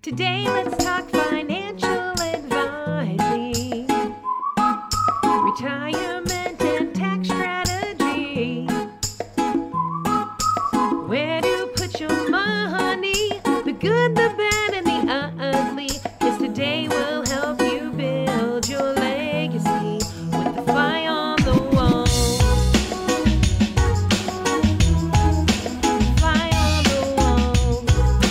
Today, let's talk financial advising, retirement and tax strategy. Where to put your money, the good, the bad, and the ugly. Yes, today will help you build your legacy with the fly on the wall. Fly on the wall.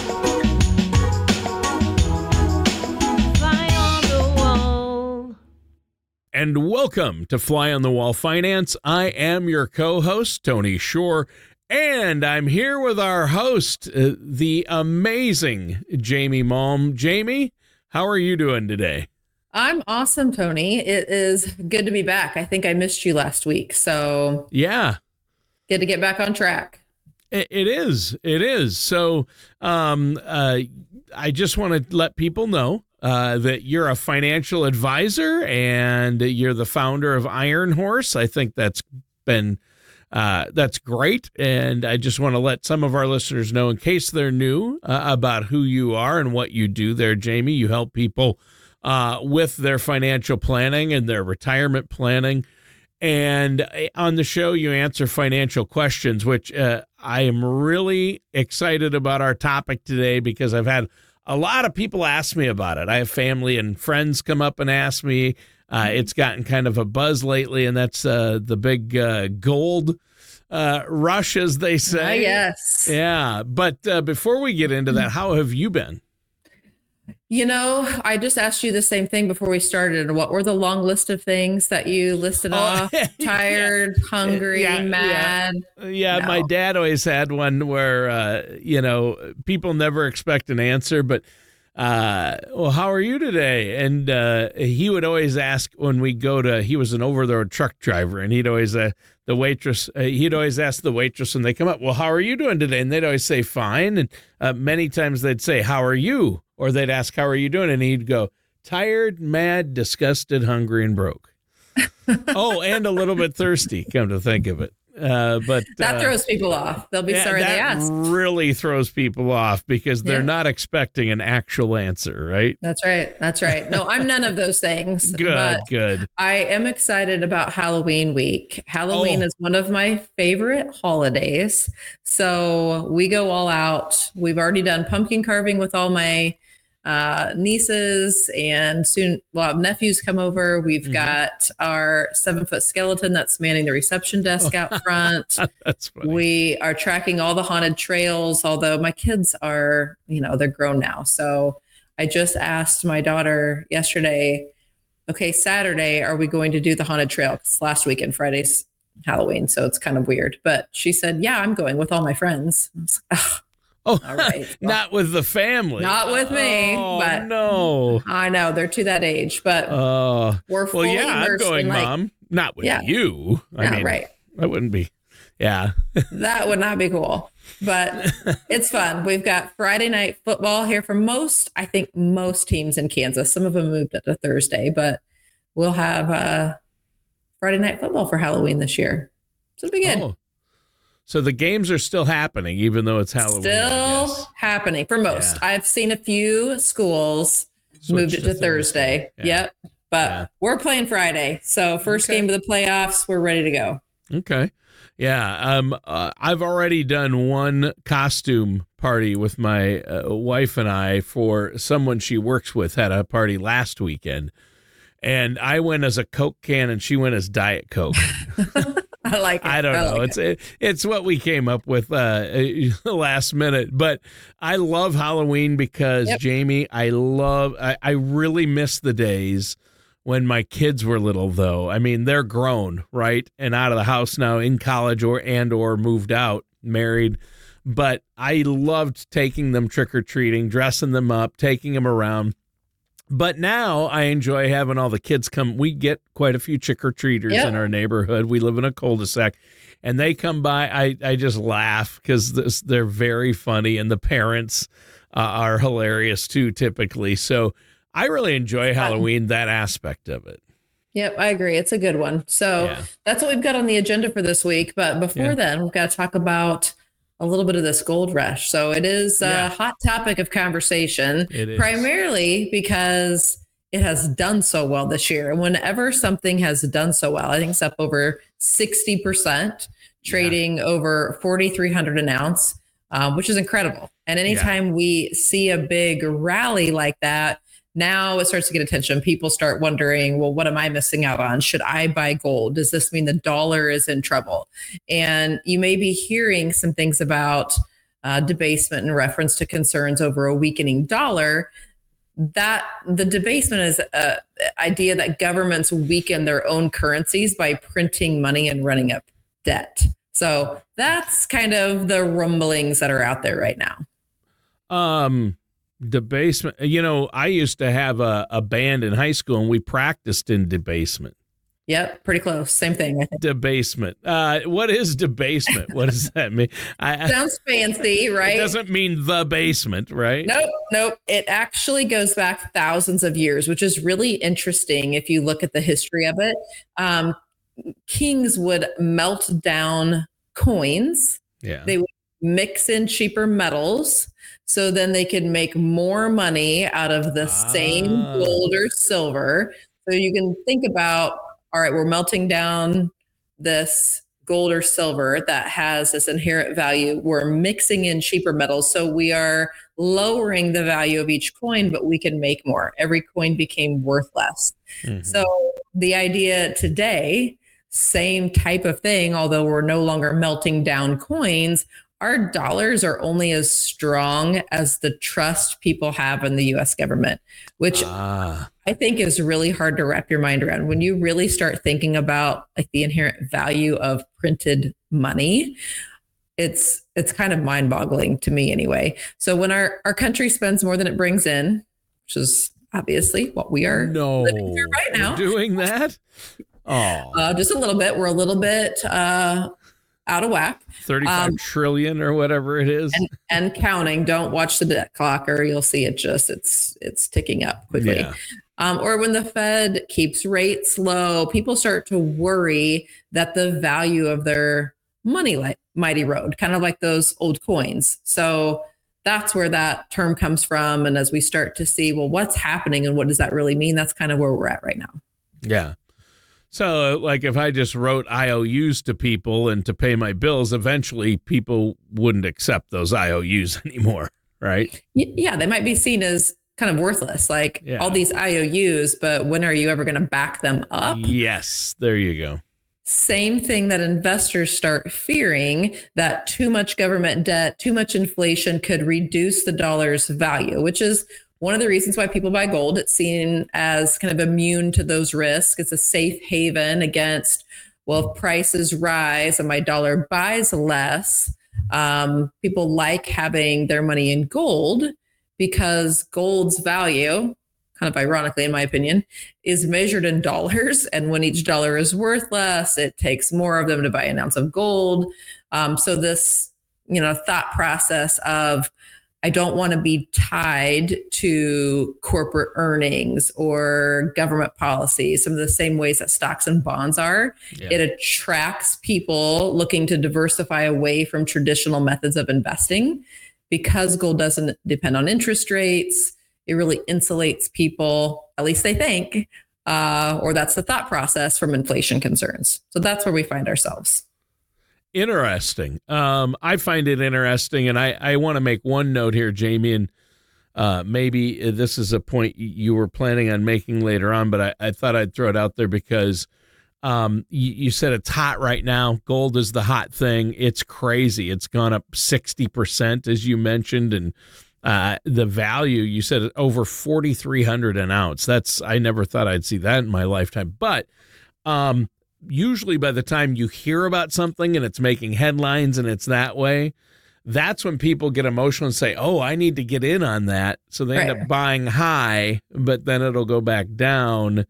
Fly on the wall. And welcome to Fly on the Wall Finance. I am your co-host, Tony Shore, and I'm here with our host, the amazing Jamie Malm. Jamie, how are you doing today? I'm awesome, Tony. It is good to be back. I think I missed you last week, so Yeah, good to get back on track. it is. It is. So I just want to let people know that you're a financial advisor and you're the founder of Iron Horse. I think that's great. And I just want to let some of our listeners know, in case they're new, about who you are and what you do there, Jamie. You help people with their financial planning and their retirement planning. And on the show, you answer financial questions, which I am really excited about our topic today because I've had a lot of people ask me about it. I have family and friends come up and ask me. It's gotten kind of a buzz lately, and that's the big gold rush, as they say. Yes. Yeah. But before we get into that, how have you been? You know, I just asked you the same thing before we started. What were the long list of things that you listed off? Tired, hungry, mad? Yeah, No. my dad always had one where, people never expect an answer, but, well, how are you today? And he would always ask when we go to, he was an over-the-road truck driver, and he'd always, he'd always ask the waitress when they come up, well, how are you doing today? And they'd always say, fine. And many times they'd say, how are you? Or they'd ask, how are you doing? And he'd go, tired, mad, disgusted, hungry, and broke. Oh, and a little bit thirsty, come to think of it. But That throws people off. They'll be sorry they asked. That really throws people off because they're not expecting an actual answer, right? That's right. That's right. No, I'm none of those things. Good, good. I am excited about Halloween week. Halloween is one of my favorite holidays. So we go all out. We've already done pumpkin carving with all my nieces, and soon we'll have nephews come over. We've got our 7-foot skeleton that's manning the reception desk out front. That's funny. We are tracking all the haunted trails, although my kids are, they're grown now. So I just asked my daughter yesterday, okay, Saturday, are we going to do the haunted trail? 'Cause last weekend, Friday's Halloween, so it's kind of weird. But she said, yeah, I'm going with all my friends. I was like, Oh, all right. Well, not with the family. not with me, but no. I know they're to that age, but we're fully Well, yeah, I'm immersed going, in, Mom. Not with you. Right. That wouldn't be. Yeah. That would not be cool, but it's fun. We've got Friday night football here for I think most teams in Kansas. Some of them moved it to Thursday, but we'll have Friday night football for Halloween this year. So it'll be good. Oh. So the games are still happening, even though it's Halloween. Still happening for most. Yeah. I've seen a few schools moved it to Thursday. Yeah. Yep. But we're playing Friday. So first game of the playoffs, we're ready to go. Okay. Yeah. I've already done one costume party with my wife and I for someone she works with, had a party last weekend. And I went as a Coke can and she went as Diet Coke. I like it. I don't know. It's what we came up with last minute. But I love Halloween because, Jamie, I really miss the days when my kids were little, though. I mean, they're grown, right? And out of the house now, in college or moved out, married. But I loved taking them trick-or-treating, dressing them up, taking them around. But now I enjoy having all the kids come. We get quite a few trick-or-treaters in our neighborhood. We live in a cul-de-sac, and they come by. I just laugh because they're very funny, and the parents are hilarious too, typically. So I really enjoy Halloween, that aspect of it. Yep, I agree. It's a good one. So that's what we've got on the agenda for this week. But before then, we've got to talk about a little bit of this gold rush. So it is a hot topic of conversation, primarily because it has done so well this year. And whenever something has done so well, I think it's up over 60%, trading over 4,300 an ounce, which is incredible. And anytime we see a big rally like that, now it starts to get attention. People start wondering, well, what am I missing out on? Should I buy gold? Does this mean the dollar is in trouble? And you may be hearing some things about debasement in reference to concerns over a weakening dollar. That the debasement is an idea that governments weaken their own currencies by printing money and running up debt. So that's kind of the rumblings that are out there right now. Debasement. I used to have a band in high school, and we practiced in debasement. Yep, pretty close. Same thing, I think. Debasement. What is debasement? What does that mean? Sounds fancy, right? It doesn't mean the basement, right? Nope. It actually goes back thousands of years, which is really interesting if you look at the history of it. Kings would melt down coins. Yeah. They would mix in cheaper metals, so then they could make more money out of the same gold or silver. So you can think about, all right, we're melting down this gold or silver that has this inherent value. We're mixing in cheaper metals. So we are lowering the value of each coin, but we can make more. Every coin became worth less. Mm-hmm. So the idea today, same type of thing, although we're no longer melting down coins, our dollars are only as strong as the trust people have in the U.S. government, which I think is really hard to wrap your mind around. When you really start thinking about like the inherent value of printed money, it's kind of mind-boggling to me anyway. So when our country spends more than it brings in, which is obviously what we are living through right now. Doing that? Oh, just a little bit. We're a little bit out of whack. 35 trillion or whatever it is. And counting. Don't watch the debt clock or you'll see it's ticking up quickly. Yeah. Or when the Fed keeps rates low, people start to worry that the value of their money might erode, kind of like those old coins. So that's where that term comes from. And as we start to see, well, what's happening and what does that really mean? That's kind of where we're at right now. Yeah. So, like, if I just wrote IOUs to people and to pay my bills, eventually people wouldn't accept those IOUs anymore, right? Yeah, they might be seen as kind of worthless, like all these IOUs, but when are you ever going to back them up? Yes, there you go. Same thing that investors start fearing, that too much government debt, too much inflation could reduce the dollar's value, which is one of the reasons why people buy gold. It's seen as kind of immune to those risks. It's a safe haven against, well, if prices rise and my dollar buys less, people like having their money in gold because gold's value, kind of ironically, in my opinion, is measured in dollars. And when each dollar is worth less, it takes more of them to buy an ounce of gold. So this, thought process of, I don't want to be tied to corporate earnings or government policy, some of the same ways that stocks and bonds are. Yeah. It attracts people looking to diversify away from traditional methods of investing because gold doesn't depend on interest rates. It really insulates people, at least they think, or that's the thought process, from inflation concerns. So that's where we find ourselves. Interesting. I find it interesting, and I want to make one note here, Jamie, and maybe this is a point you were planning on making later on, but I thought I'd throw it out there because you said it's hot right now. Gold is the hot thing. It's crazy. It's gone up 60%, as you mentioned, and the value, you said over 4,300 an ounce. I never thought I'd see that in my lifetime, but usually by the time you hear about something and it's making headlines and it's that way, that's when people get emotional and say, oh, I need to get in on that. So they end up buying high, but then it'll go back down.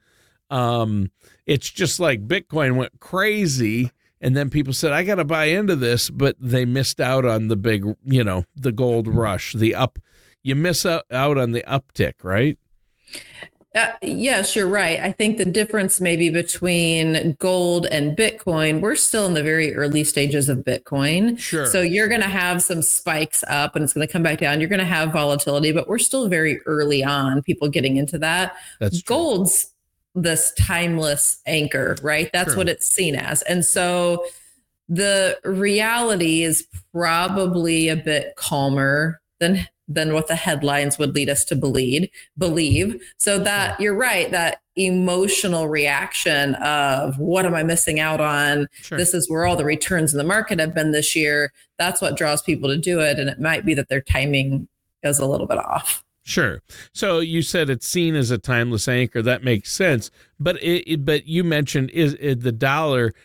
It's just like Bitcoin went crazy. And then people said, I got to buy into this, but they missed out on the big, the gold rush, you miss out on the uptick, right? Yes, you're right. I think the difference maybe between gold and Bitcoin, we're still in the very early stages of Bitcoin. Sure. So you're going to have some spikes up and it's going to come back down. You're going to have volatility, but we're still very early on, people getting into that. That's true. Gold's this timeless anchor, right? That's Sure. what it's seen as. And so the reality is probably a bit calmer than what the headlines would lead us to believe. So that you're right, that emotional reaction of what am I missing out on? Sure. This is where all the returns in the market have been this year. That's what draws people to do it. And it might be that their timing is a little bit off. Sure. So you said it's seen as a timeless anchor. That makes sense. But but you mentioned is the dollar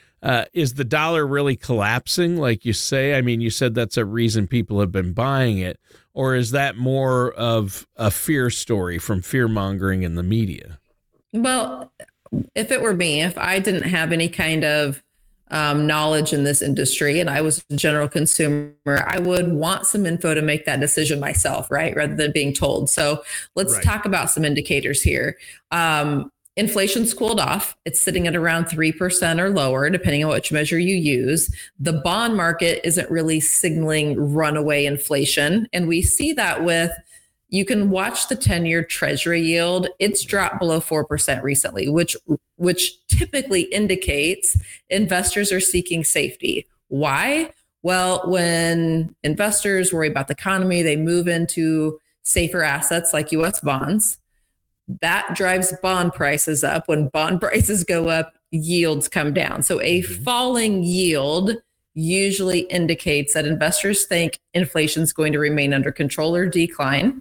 really collapsing, like you say? I mean, you said that's a reason people have been buying it, or is that more of a fear story from fear mongering in the media? Well, if it were me, if I didn't have any kind of knowledge in this industry and I was a general consumer, I would want some info to make that decision myself, right? Rather than being told. So let's talk about some indicators here. Inflation's cooled off. It's sitting at around 3% or lower, depending on which measure you use. The bond market isn't really signaling runaway inflation. And we see that you can watch the 10-year treasury yield. It's dropped below 4% recently, which typically indicates investors are seeking safety. Why? Well, when investors worry about the economy, they move into safer assets like US bonds. That drives bond prices up. When bond prices go up, yields come down. So a falling yield usually indicates that investors think inflation is going to remain under control or decline.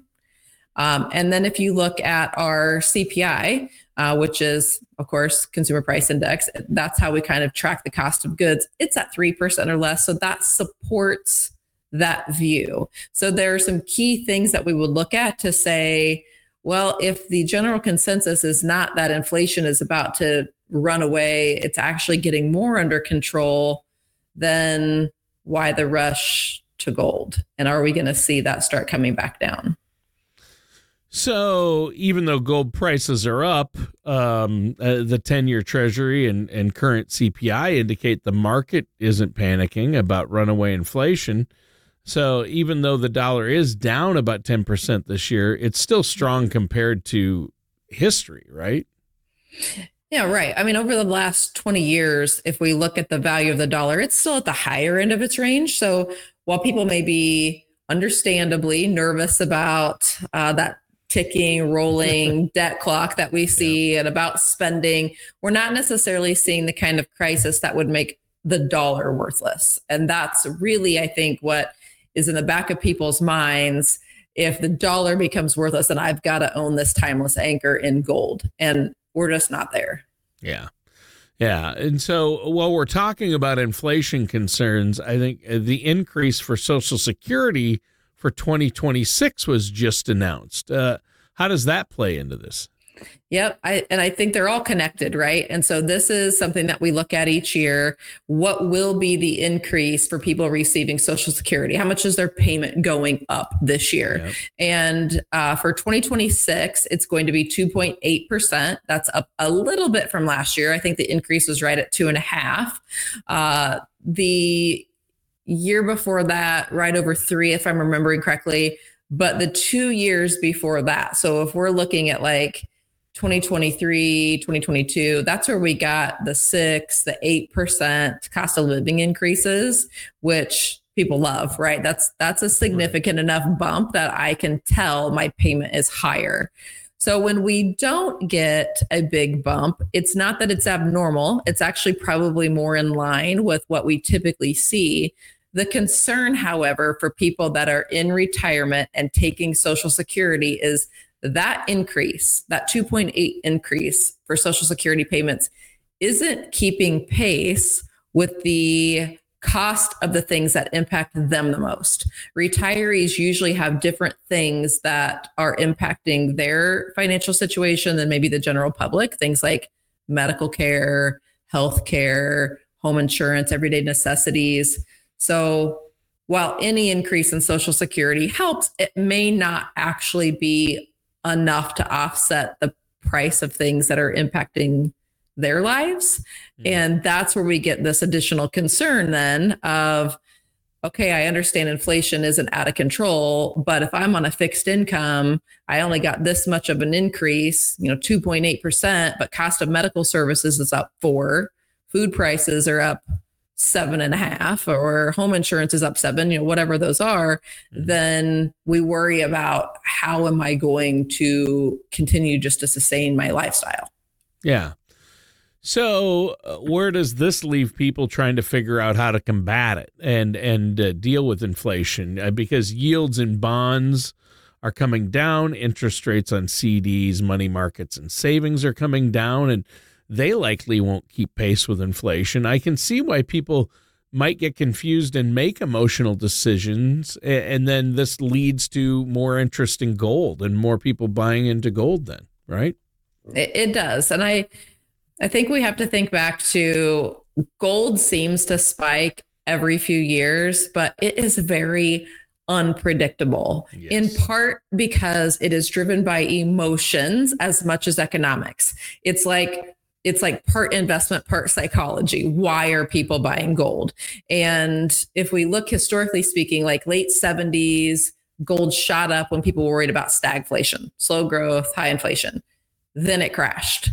And then if you look at our CPI, which is, of course, Consumer Price Index, that's how we kind of track the cost of goods. It's at 3% or less. So that supports that view. So there are some key things that we would look at to say, well, if the general consensus is not that inflation is about to run away, it's actually getting more under control, then why the rush to gold? And are we going to see that start coming back down? So even though gold prices are up, the 10-year treasury and current CPI indicate the market isn't panicking about runaway inflation. So even though the dollar is down about 10% this year, it's still strong compared to history, right? Yeah, right. I mean, over the last 20 years, if we look at the value of the dollar, it's still at the higher end of its range. So while people may be understandably nervous about that ticking, rolling debt clock that we see and about spending, we're not necessarily seeing the kind of crisis that would make the dollar worthless. And that's really, I think, what is in the back of people's minds. If the dollar becomes worthless, then I've got to own this timeless anchor in gold. And we're just not there. Yeah. Yeah. And so while we're talking about inflation concerns, I think the increase for Social Security for 2026 was just announced. How does that play into this? Yep. I think they're all connected, right? And so this is something that we look at each year. What will be the increase for people receiving Social Security? How much is their payment going up this year? Yep. And for 2026, it's going to be 2.8%. That's up a little bit from last year. I think the increase was right at 2.5%. The year before that, right over 3%, if I'm remembering correctly. But the 2 years before that, so if we're looking at like 2023, 2022, that's where we got the 6%, the 8% cost of living increases, which people love, right? That's a significant enough bump that I can tell my payment is higher. So when we don't get a big bump, it's not that it's abnormal. It's actually probably more in line with what we typically see. The concern, however, for people that are in retirement and taking Social Security is that increase, that 2.8 increase for Social Security payments isn't keeping pace with the cost of the things that impact them the most. Retirees usually have different things that are impacting their financial situation than maybe the general public, things like medical care, health care, home insurance, everyday necessities. So while any increase in Social Security helps, it may not actually be enough to offset the price of things that are impacting their lives. And that's where we get this additional concern then of, okay, I understand inflation isn't out of control, but if I'm on a fixed income, I only got this much of an increase, 2.8%, but cost of medical services is up 4%, food prices are up 7.5%, or home insurance is up 7%, whatever those are, then we worry about how am I going to continue just to sustain my lifestyle? Yeah. So where does this leave people trying to figure out how to combat it and deal with inflation? Because yields in bonds are coming down, interest rates on CDs, money markets, and savings are coming down, and they likely won't keep pace with inflation. I can see why people might get confused and make emotional decisions, and then this leads to more interest in gold and more people buying into gold then, right? It does. And I think we have to think back to gold seems to spike every few years, but it is very unpredictable, Yes. in part because it is driven by emotions as much as economics. It's like part investment, part psychology. Why are people buying gold? And if we look historically speaking, like late 70s, gold shot up when people were worried about stagflation, slow growth, high inflation. Then it crashed.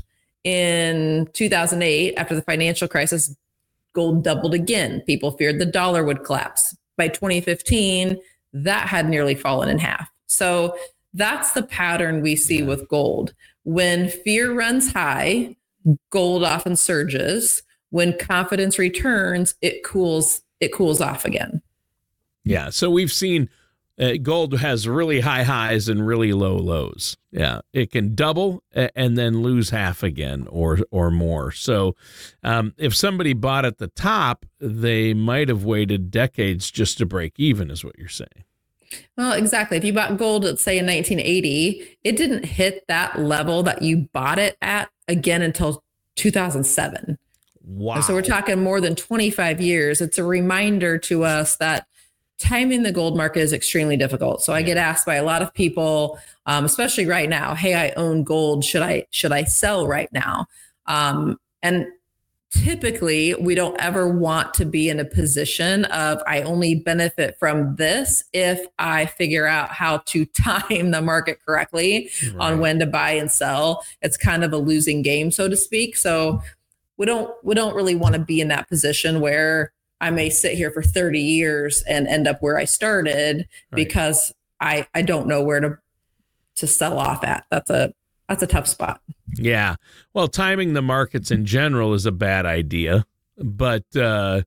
In 2008, after the financial crisis, gold doubled again. People feared the dollar would collapse. By 2015, that had nearly fallen in half. So that's the pattern we see with gold. When fear runs high, gold often surges. When confidence returns, it cools off again. Yeah. So we've seen gold has really high highs and really low lows. Yeah. It can double and then lose half again or more. So if somebody bought at the top, they might have waited decades just to break even, is what you're saying. Well, exactly. If you bought gold, let's say in 1980, it didn't hit that level that you bought it at again until 2007. Wow. And so we're talking more than 25 years. It's a reminder to us that timing the gold market is extremely difficult. So I get asked by a lot of people, especially right now, hey, I own gold. Should I sell right now? And typically, we don't ever want to be in a position of I only benefit from this if I figure out how to time the market correctly on when to buy and sell. It's kind of a losing game, so to speak. So we don't really want to be in that position where I may sit here for 30 years and end up where I started because I don't know where to sell off at. That's a tough spot. Yeah. Well, timing the markets in general is a bad idea. But, with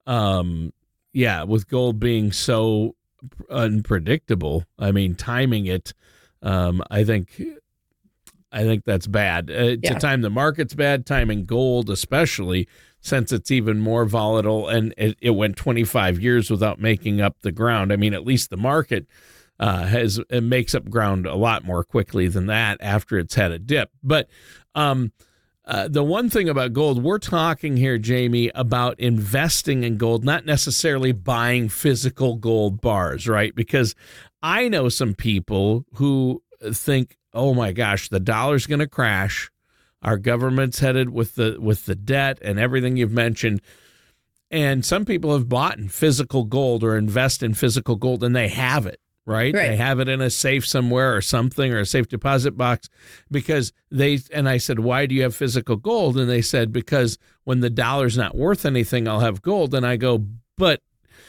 gold being so unpredictable, I mean, timing it, I think that's bad. To time the market's bad, timing gold, especially since it's even more volatile, and it went 25 years without making up the ground. I mean, at least the market it makes up ground a lot more quickly than that after it's had a dip. But the one thing about gold, we're talking here, Jamie, about investing in gold, not necessarily buying physical gold bars, right? Because I know some people who think, oh my gosh, the dollar's going to crash. Our government's headed with the debt and everything you've mentioned. And some people have bought in physical gold or invest in physical gold, and they have it. Right? They have it in a safe somewhere or something, or a safe deposit box, because and I said, why do you have physical gold? And they said, because when the dollar's not worth anything, I'll have gold. And I go, but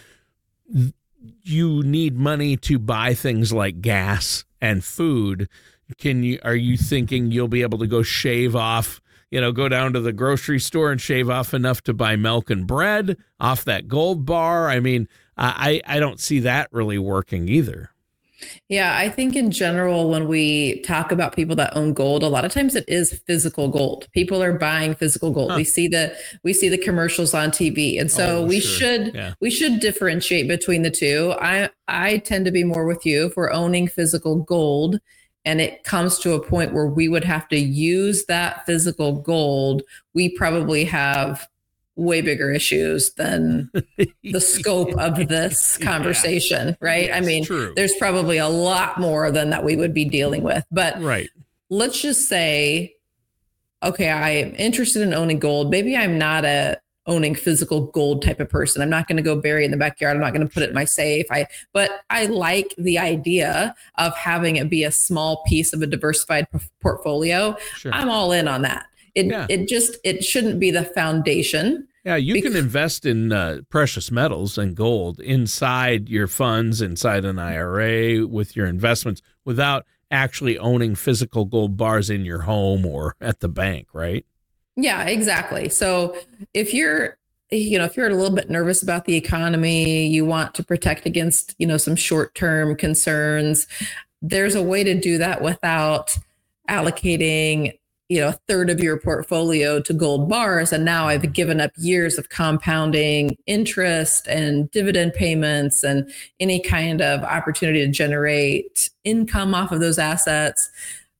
you need money to buy things like gas and food. Are you thinking you'll be able to go shave off, go down to the grocery store and shave off enough to buy milk and bread off that gold bar? I mean, I don't see that really working either. Yeah, I think in general, when we talk about people that own gold, a lot of times it is physical gold. People are buying physical gold. Huh. We see the commercials on TV, and so we should differentiate between the two. I tend to be more with you if we're owning physical gold, and it comes to a point where we would have to use that physical gold. We probably have way bigger issues than the scope of this conversation, right? I mean, there's probably a lot more than that we would be dealing with. But let's just say, okay, I am interested in owning gold. Maybe I'm not a owning physical gold type of person. I'm not going to go bury it in the backyard. I'm not going to put it in my safe. But I like the idea of having it be a small piece of a diversified portfolio. Sure. I'm all in on that. It shouldn't be the foundation. Yeah, you can invest in precious metals and gold inside your funds, inside an IRA with your investments without actually owning physical gold bars in your home or at the bank, right? Yeah, exactly. So if you're a little bit nervous about the economy, you want to protect against, some short-term concerns, there's a way to do that without allocating, a third of your portfolio to gold bars. And now I've given up years of compounding interest and dividend payments and any kind of opportunity to generate income off of those assets.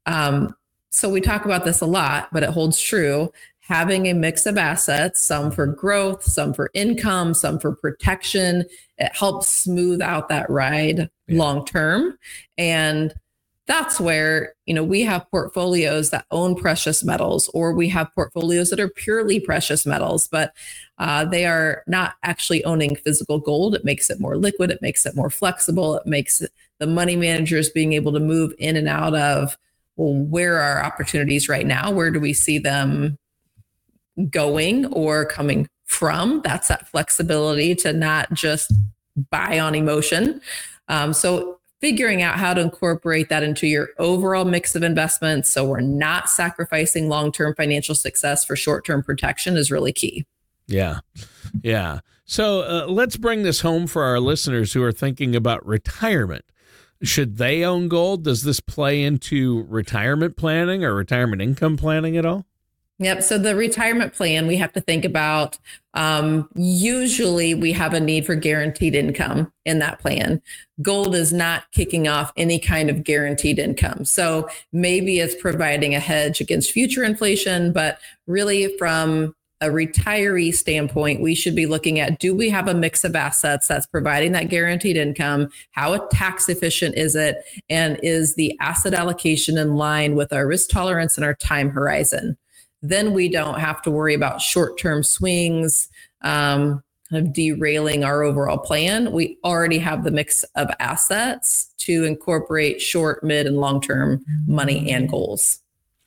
So we talk about this a lot, but it holds true. Having a mix of assets, some for growth, some for income, some for protection, it helps smooth out that ride long term. And that's where, we have portfolios that own precious metals, or we have portfolios that are purely precious metals, but they are not actually owning physical gold. It makes it more liquid. It makes it more flexible. It makes the money managers being able to move in and out of, well, where are opportunities right now? Where do we see them going or coming from? That's that flexibility to not just buy on emotion. So figuring out how to incorporate that into your overall mix of investments so we're not sacrificing long-term financial success for short-term protection is really key. Yeah. Yeah. So let's bring this home for our listeners who are thinking about retirement. Should they own gold? Does this play into retirement planning or retirement income planning at all? Yep. So the retirement plan, we have to think about, usually we have a need for guaranteed income in that plan. Gold is not kicking off any kind of guaranteed income. So maybe it's providing a hedge against future inflation, but really from a retiree standpoint, we should be looking at, do we have a mix of assets that's providing that guaranteed income? How tax efficient is it? And is the asset allocation in line with our risk tolerance and our time horizon? Then we don't have to worry about short-term swings of derailing our overall plan. We already have the mix of assets to incorporate short, mid, and long-term money and goals.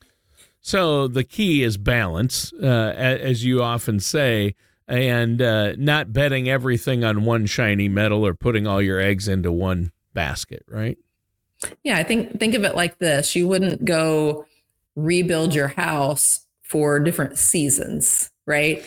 So the key is balance, as you often say, and not betting everything on one shiny metal or putting all your eggs into one basket, right? Yeah, I think of it like this. You wouldn't go rebuild your house for different seasons, right?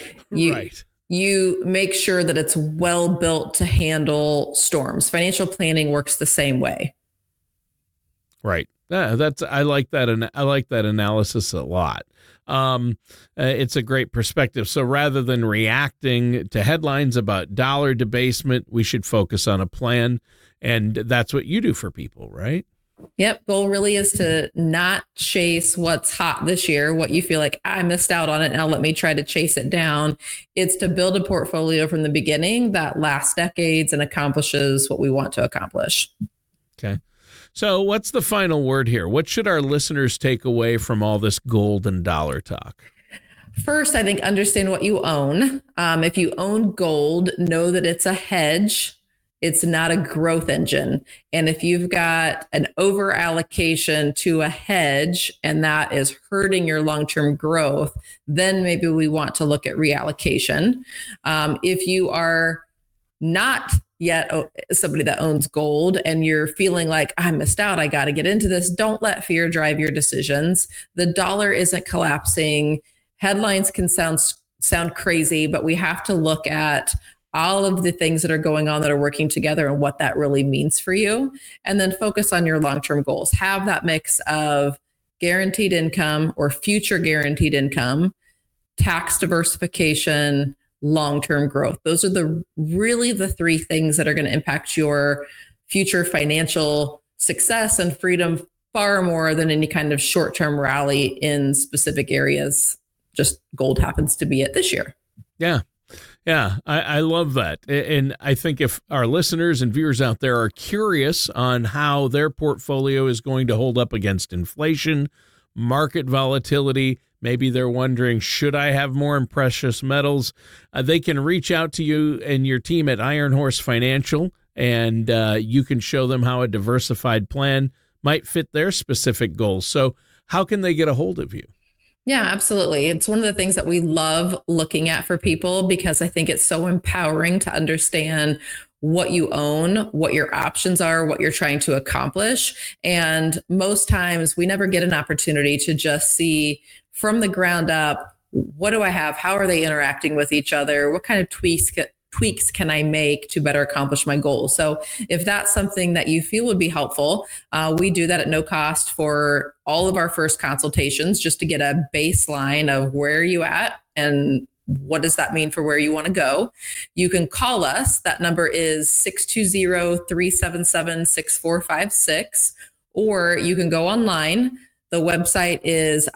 You make sure that it's well built to handle storms. Financial planning works the same way. Right. I like that, and I like that analysis a lot. It's a great perspective. So rather than reacting to headlines about dollar debasement, we should focus on a plan, and that's what you do for people, right? Yep. Goal really is to not chase what's hot this year, what you feel like I missed out on it. Now let me try to chase it down. It's to build a portfolio from the beginning that lasts decades and accomplishes what we want to accomplish. Okay. So what's the final word here? What should our listeners take away from all this gold and dollar talk? First, I think understand what you own. If you own gold, know that it's a hedge. It's not a growth engine. And if you've got an over allocation to a hedge and that is hurting your long-term growth, then maybe we want to look at reallocation. If you are not yet somebody that owns gold and you're feeling like I missed out, I got to get into this, don't let fear drive your decisions. The dollar isn't collapsing. Headlines can sound crazy, but we have to look at all of the things that are going on that are working together and what that really means for you. And then focus on your long-term goals. Have that mix of guaranteed income or future guaranteed income, tax diversification, long-term growth. Those are really the three things that are going to impact your future financial success and freedom far more than any kind of short-term rally in specific areas. Just gold happens to be it this year. Yeah. Yeah, I love that. And I think if our listeners and viewers out there are curious on how their portfolio is going to hold up against inflation, market volatility. Maybe they're wondering, should I have more in precious metals? They can reach out to you and your team at Iron Horse Financial, and you can show them how a diversified plan might fit their specific goals. So how can they get a hold of you? Yeah, absolutely. It's one of the things that we love looking at for people, because I think it's so empowering to understand what you own, what your options are, what you're trying to accomplish. And most times we never get an opportunity to just see from the ground up, what do I have? How are they interacting with each other? What kind of tweaks can I make to better accomplish my goals? So if that's something that you feel would be helpful, we do that at no cost for all of our first consultations, just to get a baseline of where are you at and what does that mean for where you want to go. You can call us. That number is 620-377-6456, or you can go online. The website is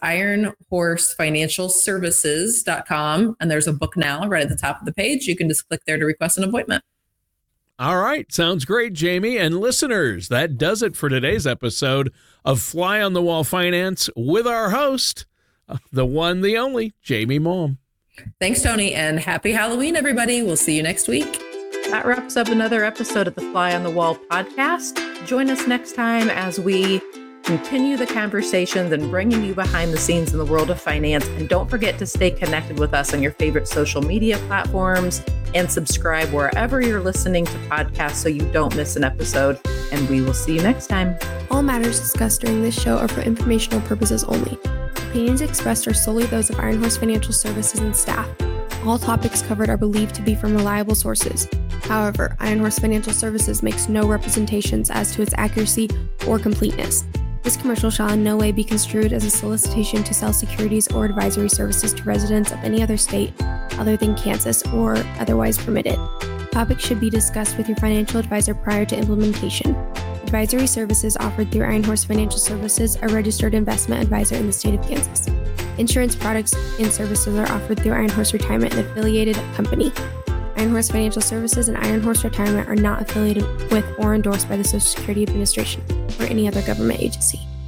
ironhorsefinancialservices.com, and there's a book now right at the top of the page. You can just click there to request an appointment. All right. Sounds great, Jamie. And listeners, that does it for today's episode of Fly on the Wall Finance with our host, the one, the only, Jamie Malm. Thanks, Tony, and happy Halloween, everybody. We'll see you next week. That wraps up another episode of the Fly on the Wall podcast. Join us next time as we continue the conversations and bringing you behind the scenes in the world of finance. And don't forget to stay connected with us on your favorite social media platforms and subscribe wherever you're listening to podcasts so you don't miss an episode. And we will see you next time. All matters discussed during this show are for informational purposes only. Opinions expressed are solely those of Iron Horse Financial Services and staff. All topics covered are believed to be from reliable sources. However, Iron Horse Financial Services makes no representations as to its accuracy or completeness. This commercial shall in no way be construed as a solicitation to sell securities or advisory services to residents of any other state other than Kansas or otherwise permitted. Topics should be discussed with your financial advisor prior to implementation. Advisory services offered through Iron Horse Financial Services, a registered investment advisor in the state of Kansas. Insurance products and services are offered through Iron Horse Retirement, an affiliated company. Iron Horse Financial Services and Iron Horse Retirement are not affiliated with or endorsed by the Social Security Administration or any other government agency.